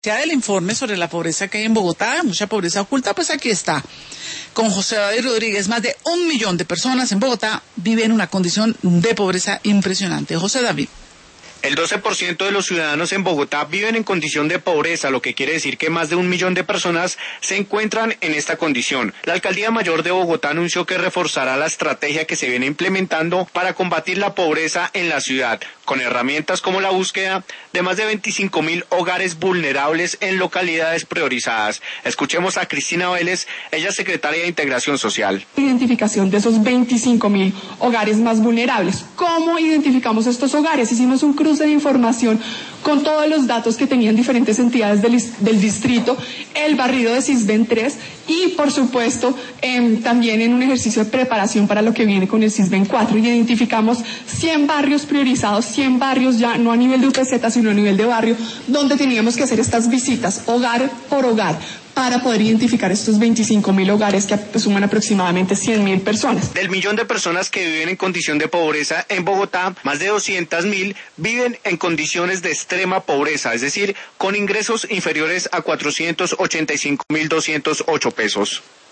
Ya del informe sobre la pobreza que hay en Bogotá, mucha pobreza oculta, pues aquí está. Con José David Rodríguez, más de 1 millón de personas en Bogotá viven en una condición de pobreza impresionante. José David. El 12% de los ciudadanos en Bogotá viven en condición de pobreza, lo que quiere decir que más de 1 millón de personas se encuentran en esta condición. La Alcaldía Mayor de Bogotá anunció que reforzará la estrategia que se viene implementando para combatir la pobreza en la ciudad, con herramientas como la búsqueda de más de 25.000 hogares vulnerables en localidades priorizadas. Escuchemos a Cristina Vélez, ella es secretaria de Integración Social. Identificación de esos 25.000 hogares más vulnerables. ¿Cómo identificamos estos hogares? Hicimos un cruce de información con todos los datos que tenían diferentes entidades del distrito, el barrido de Sisbén 3 y, por supuesto, también en un ejercicio de preparación para lo que viene con el Sisbén 4. Y identificamos 100 barrios priorizados, 100 barrios ya no a nivel de UPZ, sino a nivel de barrio, donde teníamos que hacer estas visitas, hogar por hogar, para poder identificar estos 25.000 hogares que suman aproximadamente 100.000 personas. Del millón de personas que viven en condición de pobreza en Bogotá, más de 200.000 viven en condiciones de extrema pobreza, es decir, con ingresos inferiores a 485.208 pesos.